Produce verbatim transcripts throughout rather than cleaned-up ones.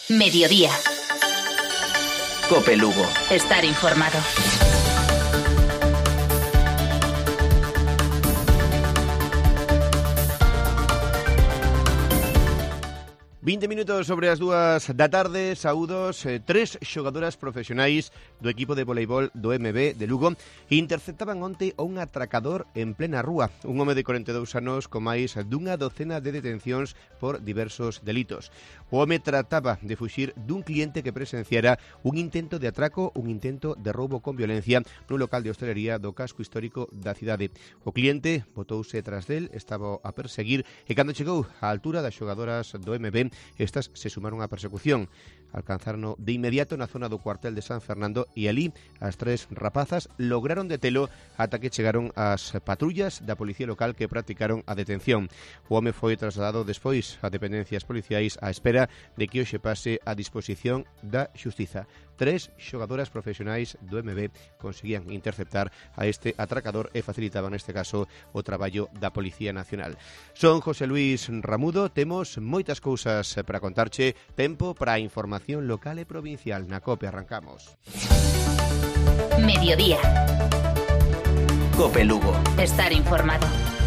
Mediodía. Cope Lugo. Estar informado. vinte minutos sobre as dúas da tarde, saúdos, eh, tres xogadoras profesionais do equipo de voleibol do M B de Lugo interceptaban onte a un atracador en plena rúa, un home de corenta e dous anos con máis dunha docena de detencións por diversos delitos. O home trataba de fuxir dun cliente que presenciara un intento de atraco, un intento de roubo con violencia no local de hostelería do casco histórico da cidade. O cliente botouse tras del, estaba a perseguir e cando chegou á altura das xogadoras do M B, estas se sumaron á persecución. Alcanzaron de inmediato na zona do cuartel de San Fernando e alí as tres rapazas lograron detelo ata que chegaron as patrullas da policía local que practicaron a detención. O home foi trasladado despois a dependencias policiais á espera de que hoxe pase a disposición da xustiza. Tres xogadoras profesionais do M B conseguían interceptar a este atracador e facilitaban neste caso o traballo da Policía Nacional. Son José Luis Ramudo, temos moitas cousas para contarche, tempo para a información local e provincial na COPE. Arrancamos. Mediodía. Cope Lugo. Estar informado.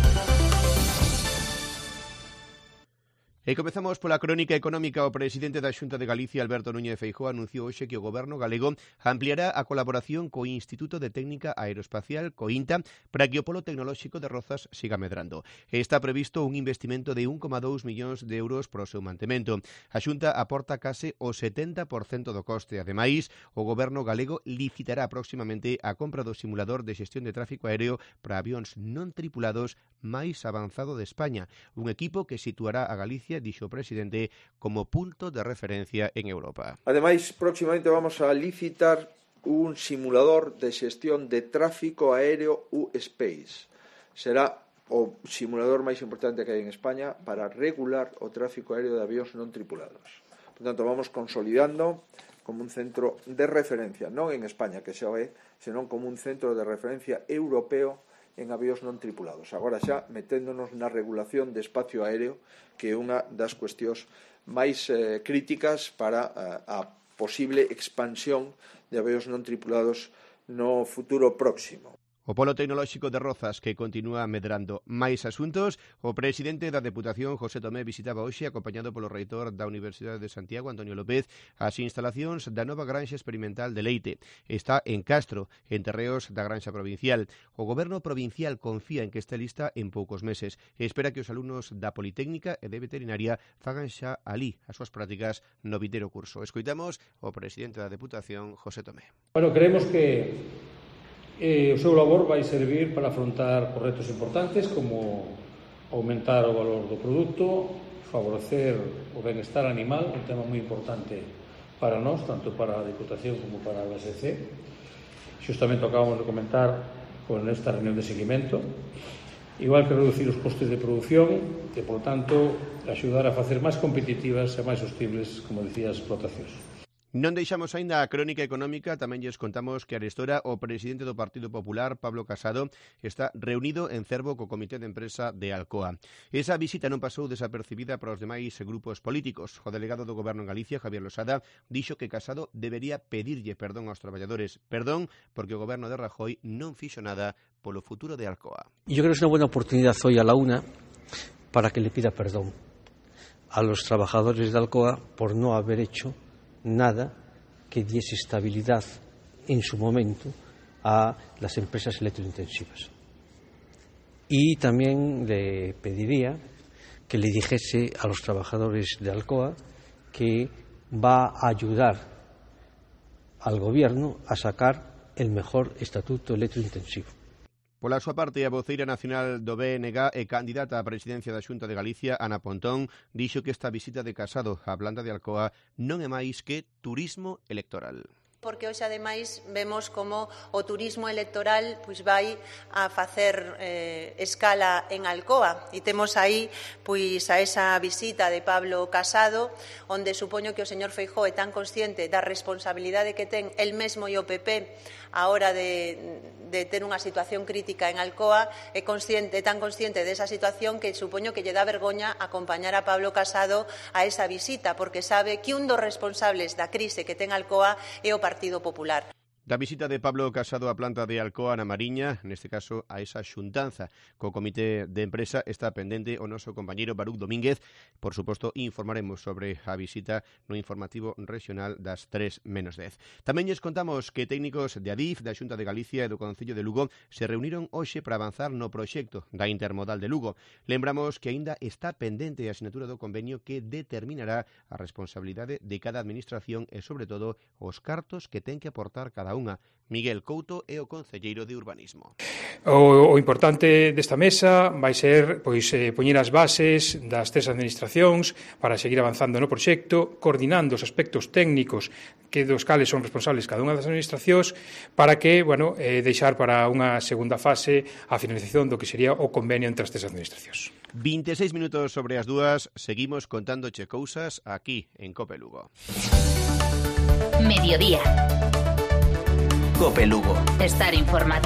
E comezamos pola crónica económica. O presidente da Xunta de Galicia, Alberto Núñez Feijóo, anunciou hoxe que o goberno galego ampliará a colaboración co Instituto de Técnica Aeroespacial, co INTA, para que o polo tecnolóxico de Rozas siga medrando. Está previsto un investimento de un coma dous millóns de euros para o seu mantemento. A Xunta aporta case o setenta por cento do coste. Ademais, o goberno galego licitará próximamente a compra do simulador de xestión de tráfico aéreo para avións non tripulados máis avanzado de España, un equipo que situará a Galicia, dixo o presidente, como punto de referencia en Europa. Ademais, próximamente vamos a licitar un simulador de xestión de tráfico aéreo U Space. Será o simulador máis importante que hai en España para regular o tráfico aéreo de avións non tripulados. Por tanto, vamos consolidando como un centro de referencia, non en España, que xa é, senón como un centro de referencia europeo en avións non tripulados. Agora xa meténdonos na regulación de espacio aéreo, que é unha das cuestións máis eh, críticas para eh, a posible expansión de avións non tripulados no futuro próximo. O polo tecnolóxico de Rozas, que continúa medrando. Máis asuntos, o presidente da Deputación, José Tomé, visitaba hoxe, acompañado polo reitor da Universidade de Santiago, Antonio López, as instalacións da nova granxa experimental de leite. Está en Castro, en terreos da granxa provincial. O goberno provincial confía en que este lista en poucos meses e espera que os alumnos da Politécnica e de Veterinaria fagan xa alí as súas prácticas no vindeiro curso. Escoitamos o presidente da Deputación, José Tomé. Bueno, creemos que Eh, o seu labor vai servir para afrontar os retos importantes como aumentar o valor do produto, favorecer o benestar animal, un tema moi importante para nós, tanto para a Diputación como para a U S C. Xustamente acabamos de comentar con esta reunión de seguimento, igual que reducir os costes de produción e, por tanto, axudar a facer máis competitivas e máis sostibles, como dicía, as explotacións. Non deixamos aínda a crónica económica, tamén lles contamos que arestora o presidente do Partido Popular, Pablo Casado, está reunido en Cervo co Comité de Empresa de Alcoa. Esa visita non pasou desapercibida para os demais grupos políticos. O delegado do Goberno en Galicia, Javier Losada, dixo que Casado debería pedirlle perdón aos traballadores. Perdón porque o Goberno de Rajoy non fixo nada polo futuro de Alcoa. Yo creo que es una buena oportunidad hoy a la una para que le pida perdón a los trabajadores de Alcoa por no haber hecho nada que diese estabilidad en su momento a las empresas electrointensivas. Y también le pediría que le dijese a los trabajadores de Alcoa que va a ayudar al gobierno a sacar el mejor estatuto electrointensivo. Pola súa parte, a voceira nacional do B N G e candidata á presidencia da Xunta de Galicia, Ana Pontón, dixo que esta visita de Casado á planta de Alcoa non é máis que turismo electoral. Porque hoxe, ademais, vemos como o turismo electoral pois vai a facer eh, escala en Alcoa e temos aí pois a esa visita de Pablo Casado, onde supoño que o señor Feijóo é tan consciente da responsabilidade que ten el mesmo e o P P a hora de, de ter unha situación crítica en Alcoa, é consciente, é tan consciente desa situación que supoño que lle dá vergoña acompañar a Pablo Casado a esa visita, porque sabe que un dos responsables da crise que ten Alcoa é o Partido Popular. Da visita de Pablo Casado á planta de Alcoa na Mariña, neste caso a esa xuntanza co comité de empresa, está pendente o noso compañeiro Baruch Domínguez. Por suposto, informaremos sobre a visita no informativo regional das tres menos dez. Tamén lles contamos que técnicos de Adif, da Xunta de Galicia e do Concello de Lugo se reuniron hoxe para avanzar no proxecto da Intermodal de Lugo. Lembramos que aínda está pendente a asinatura do convenio que determinará a responsabilidade de cada administración e, sobre todo, os cartos que ten que aportar cada unha. Miguel Couto é o concelleiro de Urbanismo. O, o importante desta mesa vai ser pois eh, poñer as bases das tres administracións para seguir avanzando no proxecto, coordinando os aspectos técnicos que dos cales son responsables cada unha das administracións para que, bueno, eh, deixar para unha segunda fase a finalización do que sería o convenio entre as tres administracións. vinte e seis minutos sobre as dúas, seguimos contándoche cousas aquí en Cope Lugo. Mediodía. Cope Lugo. Estar informado.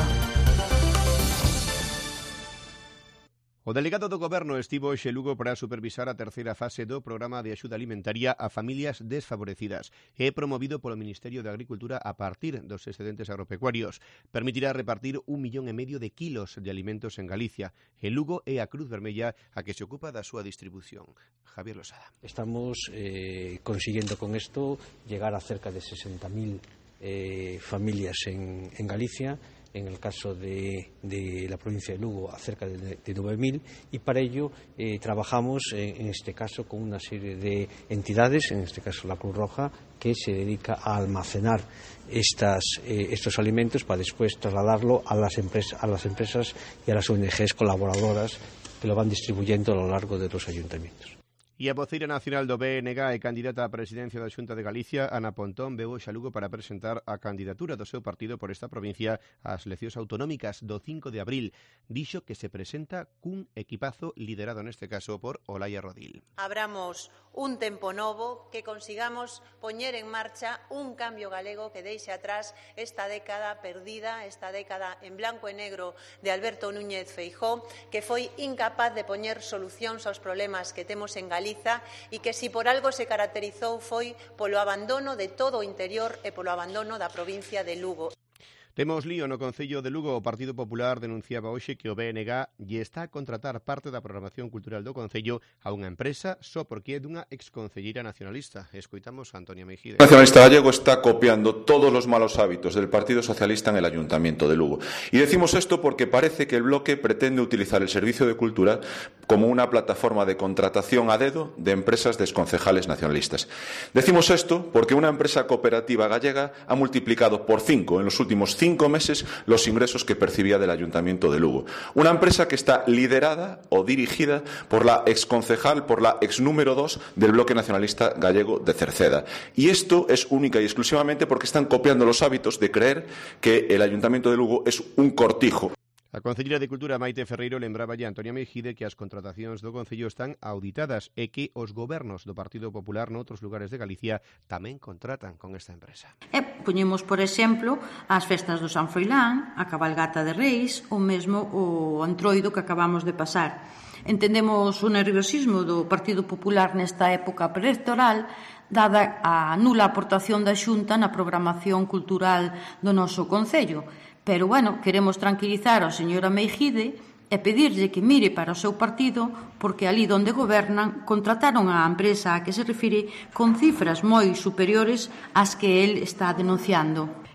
O delegado do Goberno estivo hoxe en Lugo para supervisar a terceira fase do programa de axuda alimentaria a familias desfavorecidas. É promovido polo Ministerio de Agricultura a partir dos excedentes agropecuarios. Permitirá repartir un millón e medio de kilos de alimentos en Galicia. En Lugo é a Cruz Vermella a que se ocupa da súa distribución. Javier Losada. Estamos eh, consiguiendo con esto llegar a cerca de sesenta mil eh, familias en, en Galicia. En el caso de, de la provincia de Lugo, a cerca de, de nueve mil, y para ello eh, trabajamos en, en este caso con una serie de entidades, en este caso la Cruz Roja, que se dedica a almacenar estas, eh, estos alimentos para después trasladarlo a las, empresas, a las empresas y a las O N Ges colaboradoras que lo van distribuyendo a lo largo de los ayuntamientos. E a voceira nacional do B N G e candidata á presidencia da Xunta de Galicia, Ana Pontón, veu hoxe a Lugo para presentar a candidatura do seu partido por esta provincia ás eleccións autonómicas do cinco de abril. Dixo que se presenta cun equipazo liderado neste caso por Olaya Rodil. Abramos un tempo novo, que consigamos poñer en marcha un cambio galego que deixe atrás esta década perdida, esta década en blanco e negro de Alberto Núñez Feijóo, que foi incapaz de poñer solucións aos problemas que temos en Galicia e que si por algo se caracterizou foi polo abandono de todo o interior e polo abandono da provincia de Lugo. Temos lío no Concello de Lugo. O Partido Popular denunciaba hoxe que o B N G lle está a contratar parte da programación cultural do Concello a unha empresa só porque é dunha exconcelleira nacionalista. Escoitamos a Antonia Mejide. El nacionalista gallego está copiando todos los malos hábitos del Partido Socialista en el Ayuntamiento de Lugo. Y decimos esto porque parece que el bloque pretende utilizar el Servicio de Cultura como una plataforma de contratación a dedo de empresas de exconcejales nacionalistas. Decimos esto porque una empresa cooperativa gallega ha multiplicado por cinco en los últimos cinco cinco meses los ingresos que percibía del Ayuntamiento de Lugo. Una empresa que está liderada o dirigida por la exconcejal, por la ex número dos del bloque nacionalista gallego de Cerceda. Y esto es única y exclusivamente porque están copiando los hábitos de creer que el Ayuntamiento de Lugo es un cortijo. A Concelleira de Cultura Maite Ferreiro lembraba a Antonia Mejide que as contratacións do Concello están auditadas e que os gobernos do Partido Popular noutros lugares de Galicia tamén contratan con esta empresa. E poñemos, por exemplo, as festas do San Froilán, a cabalgata de Reis, ou mesmo o Antroido que acabamos de pasar. Entendemos o nerviosismo do Partido Popular nesta época preelectoral, dada a nula aportación da Xunta na programación cultural do noso Concello. Pero, bueno, queremos tranquilizar ao señora Mejide e pedirlle que mire para o seu partido porque ali onde gobernan contrataron a empresa a que se refire con cifras moi superiores ás que el está denunciando.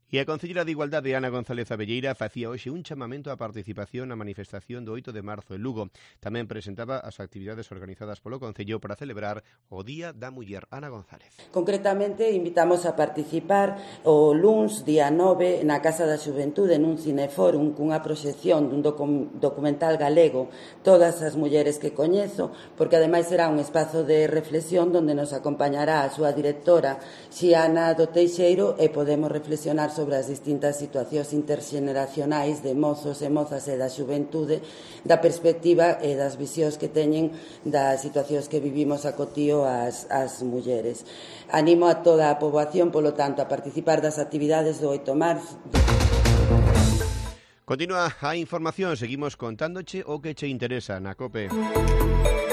E a Concelleira de Igualdade, Ana González Abelleira, facía hoxe un chamamento á participación na manifestación do oito de marzo en Lugo. Tamén presentaba as actividades organizadas polo Concello para celebrar o Día da Muller. Ana González. Concretamente, invitamos a participar o luns, día nove, na Casa da Xuventude, nun cineforum, cunha proxección dun docu documental galego, Todas as mulleres que coñezo, porque ademais será un espazo de reflexión onde nos acompañará a súa directora, Xiana do Teixeiro, e podemos reflexionar sobre as distintas situacións interxeneracionais de mozos e mozas e da xuventude, da perspectiva e das visións que teñen das situacións que vivimos a cotío as, as mulleres. Animo a toda a poboación, polo tanto, a participar das actividades do oito de marzo. Continúa a información, seguimos contándoche o que che interesa na COPE.